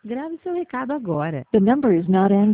Grave seu recado agora. The number is not answering.